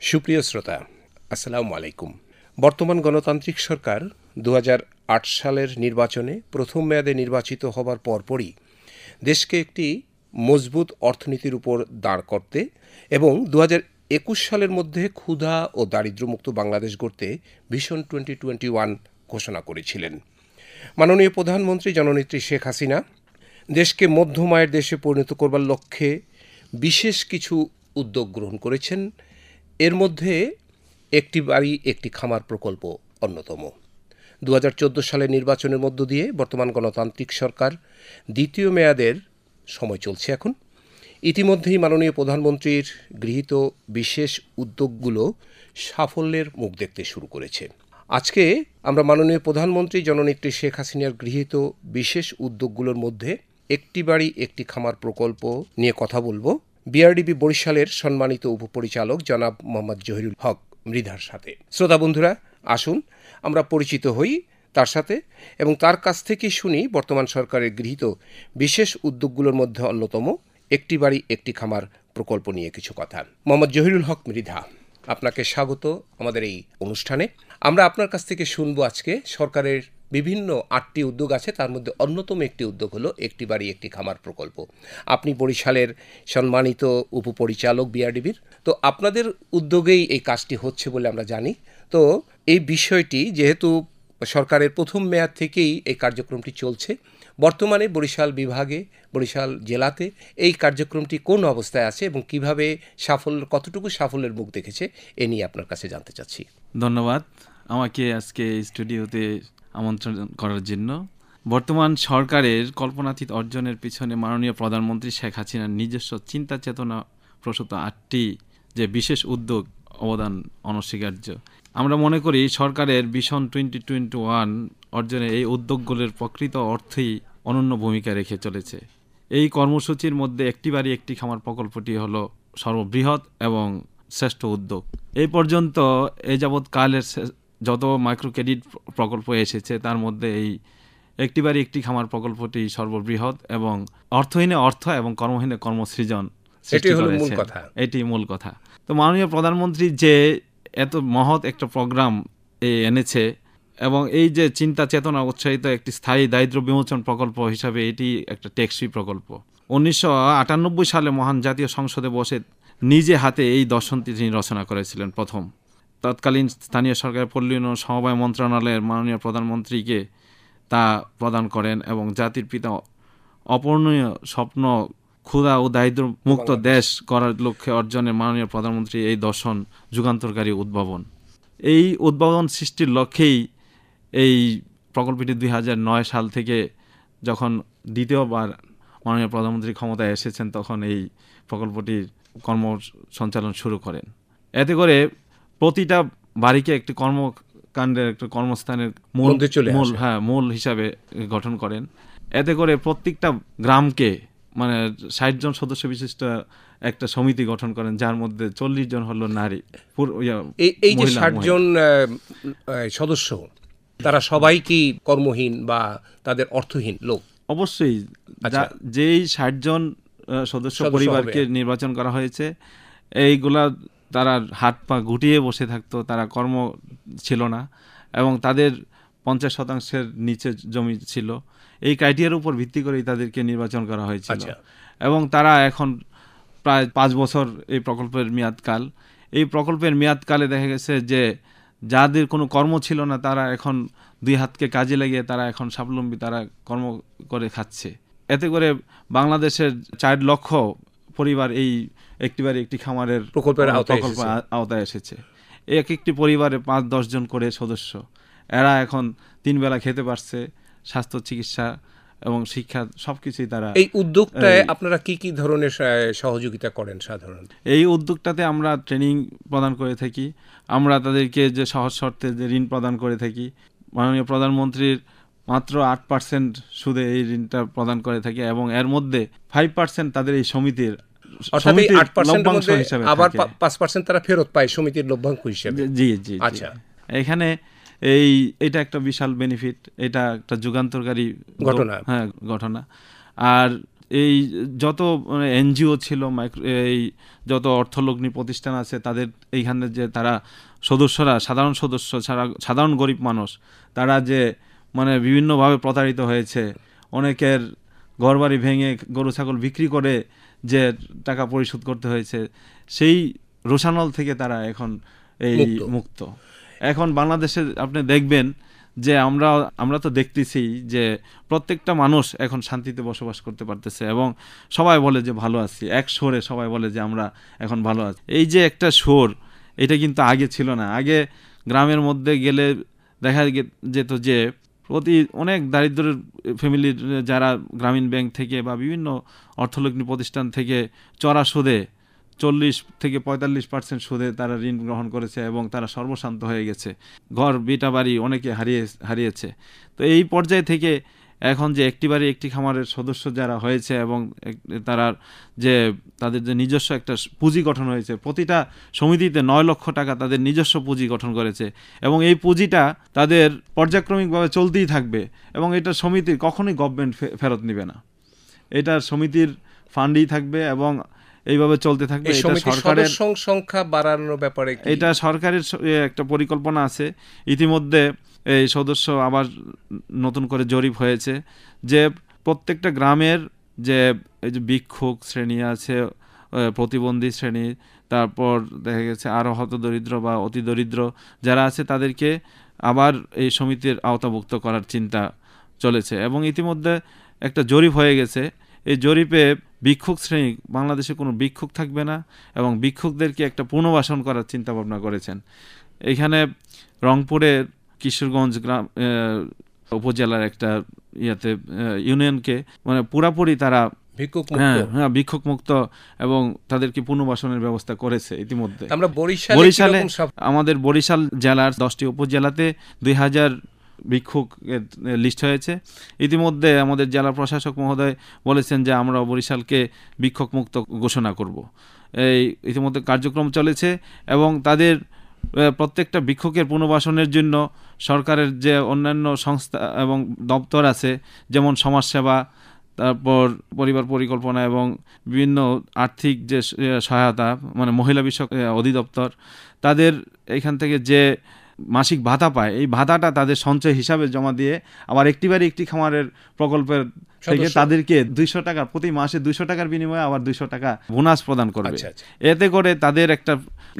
সুপ্রিয় শ্রোতা, আসসালামু আলাইকুম। বর্তমান গণতান্ত্রিক সরকার ২০০৮ সালের নির্বাচনে প্রথম মেয়াদে নির্বাচিত হবার পরপরই দেশকে একটি মজবুত অর্থনীতির উপর দাঁড় করতে এবং ২০২১ সালের মধ্যে ক্ষুধা ও দারিদ্র্যমুক্ত বাংলাদেশ গড়তে ভিশন 2021 ঘোষণা করেছিলেন। মাননীয় প্রধানমন্ত্রী জননেত্রী শেখ হাসিনা দেশকে মধ্যম আয়ের দেশে পরিণত করবার লক্ষ্যে বিশেষ কিছু উদ্যোগ গ্রহণ করেছেন। এর মধ্যে একটি বাড়ি একটি খামার প্রকল্প অন্যতম। ২০১৪ সালের নির্বাচনের মধ্য দিয়ে বর্তমান গণতান্ত্রিক সরকার দ্বিতীয় মেয়াদের সময় চলছে এখন। ইতিমধ্যেই মাননীয় প্রধানমন্ত্রীর গৃহীত বিশেষ উদ্যোগগুলো সাফল্যের মুখ দেখতে শুরু করেছে। আজকে আমরা মাননীয় প্রধানমন্ত্রী জননেত্রী শেখ হাসিনার গৃহীত বিশেষ উদ্যোগগুলোর মধ্যে একটি বাড়ি একটি খামার প্রকল্প নিয়ে কথা বলবো বিআরডিবি বরিশালের সম্মানিত উপপরিচালক জনাব মোহাম্মদ জহিরুল হক মৃধার সাথে। শ্রোতা বন্ধুরা, আসুন আমরা পরিচিত হই তার সাথে এবং তার কাছ থেকে শুনি বর্তমান সরকারের গৃহীত বিশেষ উদ্যোগগুলোর মধ্যে অন্যতম একটি বাড়ি একটি খামার প্রকল্প নিয়ে কিছু কথা। মোহাম্মদ জহিরুল হক মৃধা, আপনাকে স্বাগত আমাদের এই অনুষ্ঠানে। আমরা আপনার কাছ থেকে শুনবো আজকে সরকারের বিভিন্ন 8টি উদ্যোগ আছে, তার মধ্যে অন্যতম একটি উদ্যোগ হলো একটি বাড়ি একটি খামার প্রকল্প। আপনি বরিশালের সম্মানিত উপপরিচালক বিআরডিবির, তো আপনাদের উদ্যোগেই এই কাজটি হচ্ছে বলে আমরা জানি। তো এই বিষয়টি যেহেতু সরকারের প্রথম মেয়াদ থেকেই এই কার্যক্রমটি চলছে, বর্তমানে বরিশাল বিভাগে বরিশাল জেলাতে এই কার্যক্রমটি কোন অবস্থায় আছে এবং কিভাবে কতটুকু সাফল্যের মুখ দেখেছে এ নিয়ে আপনার কাছে জানতে চাচ্ছি। ধন্যবাদ আমাকে আজকে স্টুডিওতে আমন্ত্রণ করার জন্য। বর্তমান সরকারের কল্পনাতীত অর্জনের পিছনে মাননীয় প্রধানমন্ত্রী শেখ হাসিনার নিজস্ব চিন্তা চেতনা প্রসূত 8টি যে বিশেষ উদ্যোগ অবদান অনস্বীকার্য। আমরা মনে করি সরকারের ভিশন 2021 অর্জনে এই উদ্যোগগুলোর প্রকৃত অর্থেই অনন্য ভূমিকা রেখে চলেছে। এই কর্মসূচির মধ্যে একটি বাড়ি একটি খামার প্রকল্পটি হলো সর্ববৃহৎ এবং শ্রেষ্ঠ উদ্যোগ। এই পর্যন্ত এ যাবৎ কালের যত মাইক্রো ক্রেডিট প্রকল্প এসেছে তার মধ্যে এই একটি বাড়ি একটি খামার প্রকল্পটি সর্ববৃহৎ এবং অর্থহীনে অর্থ এবং কর্মহীনে কর্মসৃজন সৃষ্টি করেছে। এটি মূল কথা। তো মাননীয় প্রধানমন্ত্রী যে এত মহৎ একটা প্রোগ্রাম এনেছে এবং এই যে চিন্তা চেতনা উৎসাহিত একটি স্থায়ী দারিদ্র্য বিমোচন প্রকল্প হিসাবে এটি একটা টেকসই প্রকল্প। 1998 সালে মহান জাতীয় সংসদে বসে নিজে হাতে এই দর্শনটি তিনি রচনা করেছিলেন প্রথম। তৎকালীন স্থানীয় সরকারের পল্লী উন্নয়ন সমবায় মন্ত্রণালয়ের মাননীয় প্রধানমন্ত্রীকে তা প্রদান করেন এবং জাতির পিতা অপূরণীয় স্বপ্ন ক্ষুধা ও দারিদ্র্য মুক্ত দেশ করার লক্ষ্যে অর্জনে মাননীয় প্রধানমন্ত্রী এই দর্শন যুগান্তরকারী উদ্ভাবন। এই উদ্ভাবন সৃষ্টির লক্ষ্যেই এই প্রকল্পটি 2009 সাল থেকে যখন দ্বিতীয়বার মাননীয় প্রধানমন্ত্রী ক্ষমতায় এসেছেন তখন এই প্রকল্পটির কর্মসঞ্চালন শুরু করেন। এতে করে প্রতিটা বাড়িকে একটি কর্মকাণ্ডের একটা কর্মস্থানের মূল হিসাবে গঠন করেন। এতে করে প্রত্যেকটা গ্রামকে 60 জন সদস্য বিশিষ্ট একটা সমিতি গঠন করেন, যার মধ্যে 40 জন হলো নারী। এই যে 60 জন সদস্য, তারা সবাই কি কর্মহীন বা তাদের অর্থহীন লোক? অবশ্যই। যেই 60 জন সদস্য পরিবারকে নির্বাচন করা হয়েছে, এইগুলা তারা হাত পা গুটিয়ে বসে থাকতো, তারা কর্ম ছিল না এবং তাদের 50% নিচে জমি ছিল। এই ক্রাইটেরিয়ার উপর ভিত্তি করেই তাদেরকে নির্বাচন করা হয়েছিল এবং তারা এখন প্রায় 5 বছর এই প্রকল্পের মেয়াদকাল। এই প্রকল্পের মেয়াদকালে দেখা গেছে যে যাদের কোনো কর্ম ছিল না তারা এখন 2 হাতকে কাজে লাগিয়ে তারা এখন স্বাবলম্বী, তারা কর্ম করে খাচ্ছে। এতে করে বাংলাদেশের 4 লক্ষ পরিবার এই একটি বাড়ি একটি খামারের প্রকল্পের আওতায় এসেছে। এক একটি পরিবারে 5-10 জন করে সদস্য। এরা এখন 3 বেলা খেতে পারছে, স্বাস্থ্য চিকিৎসা এবং শিক্ষা সবকিছুই তারা। এই উদ্যোগটায় আপনারা কি কি ধরনের সহযোগিতা করেন সাধারণত? এই উদ্যোগটাতে আমরা ট্রেনিং প্রদান করে থাকি, আমরা তাদেরকে যে সহজ শর্তে যে ঋণ প্রদান করে থাকি। মাননীয় প্রধানমন্ত্রীর মাত্র 8% সুদে এই ঋণটা প্রদান করে থাকি এবং এর মধ্যে 5% তাদের এই সমিতির আবার 5% তারা ফেরত পায় সমিতির লভ্যাংশ হিসেবে। জি। আচ্ছা, এখানে এটা একটা বিশাল বেনিফিট, এটা একটা যুগান্তরকারী ঘটনা। আর এই যত এনজিও ছিল, এই যত অর্থলগ্নি প্রতিষ্ঠান আছে, তাদের এইখানে যে তারা সদস্যরা, সাধারণ সদস্য ছাড়া সাধারণ গরিব মানুষ, তারা যে বিভিন্নভাবে প্রতারিত হয়েছে, অনেকের ঘরবাড়ি ভেঙে গরু ছাগল বিক্রি করে যে টাকা পরিশোধ করতে হয়েছে, সেই রোষানল থেকে তারা এখন এই মুক্ত। এখন বাংলাদেশে আপনি দেখবেন যে আমরা তো দেখতেছি যে প্রত্যেকটা মানুষ এখন শান্তিতে বসবাস করতে পারতেছে এবং সবাই বলে যে ভালো আছি, এক সুরে সবাই বলে যে আমরা এখন ভালো আছি। এই যে একটা সুর, এটা কিন্তু আগে ছিল না। আগে গ্রামের মধ্যে গেলে দেখা যেত যে অনেক দারিদ্র ফ্যামিলির যারা গ্রামীণ ব্যাংক থেকে বা বিভিন্ন অর্থলগ্নি প্রতিষ্ঠান থেকে চড়া সুদে 40 থেকে 45% সুদে তারা ঋণ গ্রহণ করেছে এবং তারা সর্বশান্ত হয়ে গেছে, ঘর ভিটা বাড়ি অনেকে হারিয়েছে। তো এই পর্যায় থেকে এখন যে একটি বাড়ি একটি খামারের সদস্য যারা হয়েছে এবং তাদের যে নিজস্ব একটা পুঁজি গঠন হয়েছে, প্রতিটা সমিতিতে 9 লক্ষ টাকা তাদের নিজস্ব পুঁজি গঠন করেছে এবং এই পুঁজিটা তাদের পর্যায়ক্রমিকভাবে চলতেই থাকবে এবং এটা সমিতির, কখনোই গভর্নমেন্ট ফেরত নেবে না, এটা সমিতির ফান্ডই থাকবে এবং এইভাবে চলতে থাকবে। এটা সরকারের সংখ্যা বাড়ানোর ব্যাপারে এটা সরকারের একটা পরিকল্পনা আছে। ইতিমধ্যে এই সদস্য আবার নতুন করে জরিপ হয়েছে যে প্রত্যেকটা গ্রামের যে এই যে ভিক্ষুক শ্রেণী আছে, প্রতিবন্ধী শ্রেণী, তারপর দেখা গেছে আরও হতদরিদ্র বা অতি দরিদ্র যারা আছে, তাদেরকে আবার এই সমিতির আওতাভুক্ত করার চিন্তা চলেছে এবং ইতিমধ্যে একটা জরিপ হয়ে গেছে। এই জরিপে ভিক্ষুক শ্রেণী, বাংলাদেশে কোনো ভিক্ষুক থাকবে না এবং ভিক্ষুকদেরকে একটা পুনর্বাসন করার চিন্তা ভাবনা করেছেন। এখানে রংপুরের কিশোরগঞ্জ গ্রাম উপজেলার একটা ইউনিয়নকে পুরাপুরি তারা ভিক্ষুক মুক্ত এবং তাদেরকে পুনর্বাসনের ব্যবস্থা করেছে ইতিমধ্যে। আমরা বরিশালে, আমাদের বরিশাল জেলার 10টি উপজেলাতে 2000 ভিক্ষুক লিস্ট হয়েছে। ইতিমধ্যে আমাদের জেলা প্রশাসক মহোদয় বলেছেন যে আমরা বরিশালকে ভিক্ষুক মুক্ত ঘোষণা করব। এই ইতিমধ্যে কার্যক্রম চলেছে এবং তাদের প্রত্যেকটা ভিক্ষুকের পুনর্বাসনের জন্য সরকারের যে অন্যান্য সংস্থা এবং দপ্তর আছে, যেমন সমাজসেবা, তারপর পরিবার পরিকল্পনা এবং বিভিন্ন আর্থিক যে সহায়তা, মহিলা বিষয়ক অধিদপ্তর, তাদের এখান থেকে যে মাসিক ভাতা পায়, এই ভাতাটা তাদের সঞ্চয় হিসাবে জমা দিয়ে আবার একটি বাড়ি একটি খামারের প্রকল্পের থেকে তাদেরকে 200 টাকা প্রতি মাসে 200 টাকার বিনিময়ে আবার 200 টাকা বোনাস প্রদান করবে। এতে করে তাদের একটা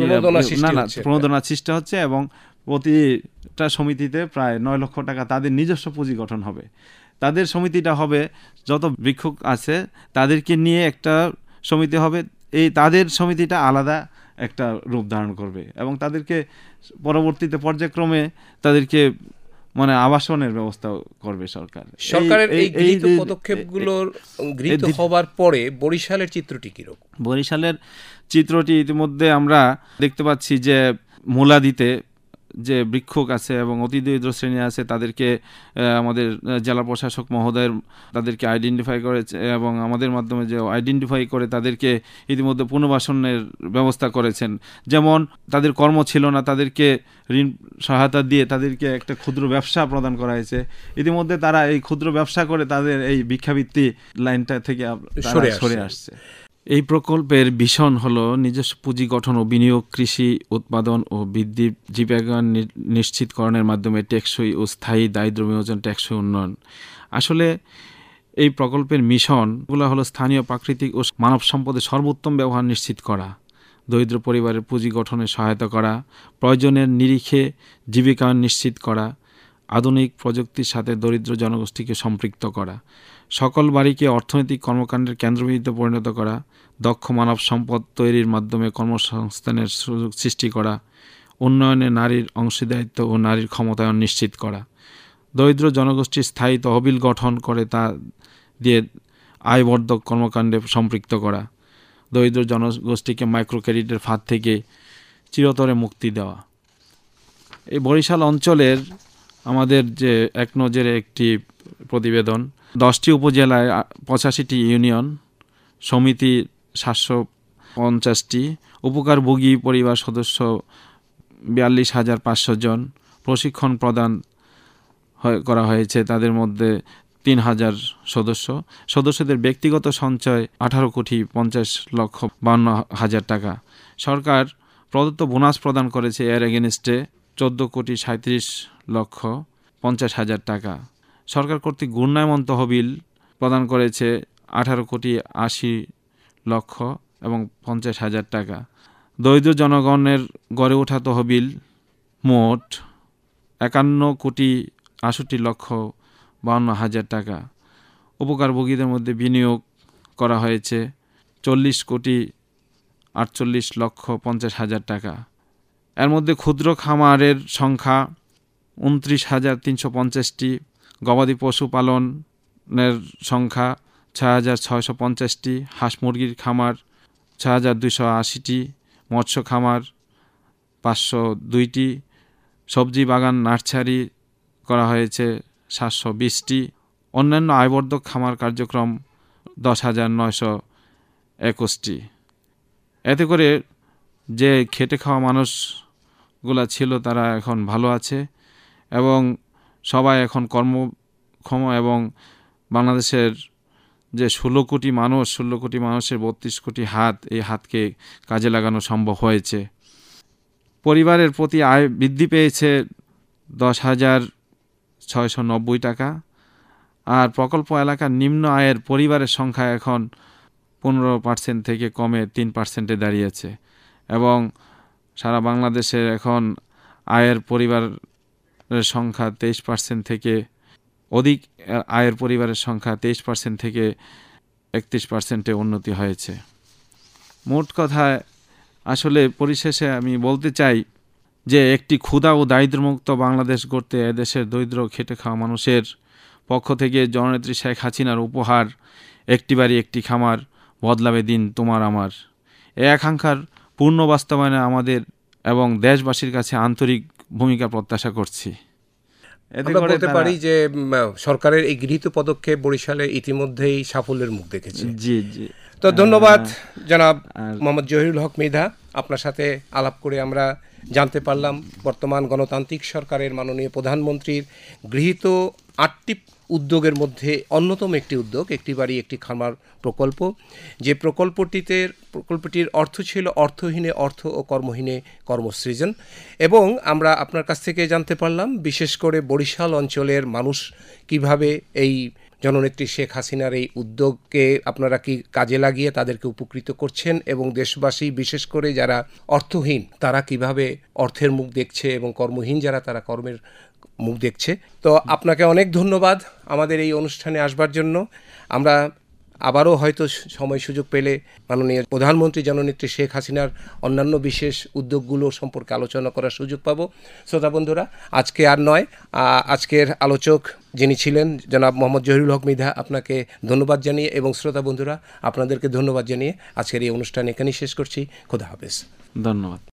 প্রণোদনা সৃষ্টি হচ্ছে এবং প্রতিটা সমিতিতে প্রায় 9 লক্ষ টাকা তাদের নিজস্ব পুঁজি গঠন হবে। তাদের সমিতিটা হবে, যত ভিক্ষুক আছে তাদেরকে নিয়ে একটা সমিতি হবে, এই তাদের সমিতিটা আলাদা একটা রূপ ধারণ করবে এবং তাদেরকে পরবর্তীতে পর্যায়ক্রমে তাদেরকে আবাসনের ব্যবস্থা করবে সরকার। সরকারের এই গৃহীত পদক্ষেপগুলোর গৃহীত হবার পরে বরিশালের চিত্রটি কিরকম? বরিশালের চিত্রটি ইতিমধ্যে আমরা দেখতে পাচ্ছি যে মুলাদিতে যে ভিক্ষুক আছে এবং অতি দরিদ্র শ্রেণী আছে, তাদেরকে আমাদের জেলা প্রশাসক মহোদয়ের তাদেরকে আইডেন্টিফাই করেছে এবং আমাদের মাধ্যমে যে আইডেন্টিফাই করে তাদেরকে ইতিমধ্যে পুনর্বাসনের ব্যবস্থা করেছেন। যেমন তাদের কর্ম ছিল না, তাদেরকে ঋণ সহায়তা দিয়ে তাদেরকে একটা ক্ষুদ্র ব্যবসা প্রদান করা হয়েছে। ইতিমধ্যে তারা এই ক্ষুদ্র ব্যবসা করে তাদের এই ভিক্ষাবৃত্তি লাইনটা থেকে সরে আসছে। এই প্রকল্পের ভীষণ হলো নিজস্ব পুঁজি গঠন ও বিনিয়োগ, কৃষি উৎপাদন ও বৃদ্ধি, জীবিকা নিশ্চিতকরণের মাধ্যমে টেকসই ও স্থায়ী দারিদ্র্য বিমোচন, টেকসই উন্নয়ন। আসলে এই প্রকল্পের মিশনগুলো হলো স্থানীয় প্রাকৃতিক ও মানব সম্পদের সর্বোত্তম ব্যবহার নিশ্চিত করা, দরিদ্র পরিবারের পুঁজি গঠনে সহায়তা করা, প্রয়োজনের নিরিখে জীবিকা নিশ্চিত করা, আধুনিক প্রযুক্তির সাথে দরিদ্র জনগোষ্ঠীকে সম্পৃক্ত করা, সকল বাড়িকে অর্থনৈতিক কর্মকাণ্ডের কেন্দ্রবিন্দুতে পরিণত করা, দক্ষ মানব সম্পদ তৈরির মাধ্যমে কর্মসংস্থানের সুযোগ সৃষ্টি করা, উন্নয়নে নারীর অংশীদারিত্ব ও নারীর ক্ষমতায়ন নিশ্চিত করা, দরিদ্র জনগোষ্ঠীর স্থায়ী তহবিল গঠন করে তা দিয়ে আয়বর্ধক কর্মকাণ্ডে সম্পৃক্ত করা, দরিদ্র জনগোষ্ঠীকে মাইক্রো ক্রেডিটের ফাঁদ থেকে চিরতরে মুক্তি দেওয়া। এই বরিশাল অঞ্চলের আমাদের যে এক নজরে একটি প্রতিবেদন, 10টি উপজেলায় 85টি ইউনিয়ন, সমিতি 750টি, উপকারভোগী পরিবার সদস্য 42,500 জন, প্রশিক্ষণ প্রদান করা হয়েছে। তাদের মধ্যে 3,000 সদস্যদের ব্যক্তিগত সঞ্চয় 18,50,52,000 টাকা। সরকার প্রদত্ত বোনাস প্রদান করেছে এর এগেনস্টে 14,37,50,000 টাকা। সরকার কর্তৃক ঘূর্ণায়মান তহবিল প্রদান করেছে 18,80,50,000 টাকা। দরিদ্র জনগণের গড়ে ওঠা তহবিল মোট 51,68,52,000 টাকা। উপকারভোগীদের মধ্যে বিনিয়োগ করা হয়েছে 40,48,50,000 টাকা। এর মধ্যে ক্ষুদ্র খামারের সংখ্যা 29,350টি, গবাদি পশু পালনের সংখ্যা 6,650টি, হাঁস মুরগির খামার 6,280টি, মৎস্য খামার 502টি, সবজি বাগান নার্সারি করা হয়েছে 720টি, অন্যান্য আয়বর্ধক খামার কার্যক্রম 10,921টি। এতে করে যে খেটে খাওয়া মানুষগুলা ছিল তারা এখন ভালো আছে এবং সবাই এখন কর্মক্ষম, এবং বাংলাদেশের যে 16 কোটি মানুষের 32 কোটি হাত, এই হাতকে কাজে লাগানো সম্ভব হয়েছে। পরিবারের প্রতি আয় বৃদ্ধি পেয়েছে 10,690 টাকা। আর প্রকল্প এলাকার নিম্ন আয়ের পরিবারের সংখ্যা এখন 15% থেকে কমে 3%-এ দাঁড়িয়েছে, এবং সারা বাংলাদেশের এখন আয়ের পরিবারের সংখ্যা 23% থেকে অধিক আয়ের পরিবারের সংখ্যা 23% থেকে 31%-এ উন্নতি হয়েছে। মোট কথায় আসলে পরিশেষে আমি বলতে চাই যে একটি ক্ষুধা ও দারিদ্র্যমুক্ত বাংলাদেশ গড়তে এদেশের দরিদ্র খেটে খাওয়া মানুষের পক্ষ থেকে জননেত্রী শেখ হাসিনার উপহার একটি বাড়ি একটি খামার, বদলাবে দিন তোমার আমার, এই আকাঙ্ক্ষার পূর্ণ বাস্তবায়নে আমাদের এবং দেশবাসীর কাছে আন্তরিক ভূমিকা প্রত্যাশা করছি। আমরা বলতে পারি যে সরকারের এই গৃহীত পদক্ষেপ বরিশালে ইতিমধ্যেই সাফল্যের মুখ দেখেছে। জি জি। তো ধন্যবাদ জনাব মোহাম্মদ জহিরুল হক মৃধা। আপনার সাথে আলাপ করে আমরা জানতে পারলাম বর্তমান গণতান্ত্রিক সরকারের মাননীয় প্রধানমন্ত্রীর গৃহীত 8টি উদ্যোগের মধ্যে অন্যতম একটি উদ্যোগ একটি বাড়ি একটি খামার প্রকল্প। যে প্রকল্পটির অর্থ ছিল অর্থহীনে অর্থ ও কর্মহীনে কর্মসৃজন। এবং আমরা আপনার কাছ থেকে জানতে পারলাম বিশেষ করে বরিশাল অঞ্চলের মানুষ কিভাবে এই জননেত্রী শেখ হাসিনার এই উদ্যোগকে আপনারা কি কাজে লাগিয়ে তাদেরকে উপকৃত করছেন, এবং দেশবাসী বিশেষ করে যারা অর্থহীন তারা কিভাবে অর্থের মুখ দেখছে, এবং কর্মহীন যারা তারা কর্মের মুখ দেখছে। তো আপনাকে অনেক ধন্যবাদ আমাদের এই অনুষ্ঠানে আসবার জন্য। আমরা আবারও হয়তো সময় সুযোগ পেলে মাননীয় প্রধানমন্ত্রী জননেত্রী শেখ হাসিনার অন্যান্য বিশেষ উদ্যোগগুলো সম্পর্কে আলোচনা করার সুযোগ পাব। শ্রোতা বন্ধুরা, আজকে আর নয়, আজকের আলোচক যিনি ছিলেন জনাব মোহাম্মদ জহিরুল হক মৃধা, আপনাকে ধন্যবাদ জানিয়ে এবং শ্রোতা বন্ধুরা আপনাদেরকে ধন্যবাদ জানিয়ে আজকের এই অনুষ্ঠান এখানেই শেষ করছি। খোদা হাফেজ। ধন্যবাদ।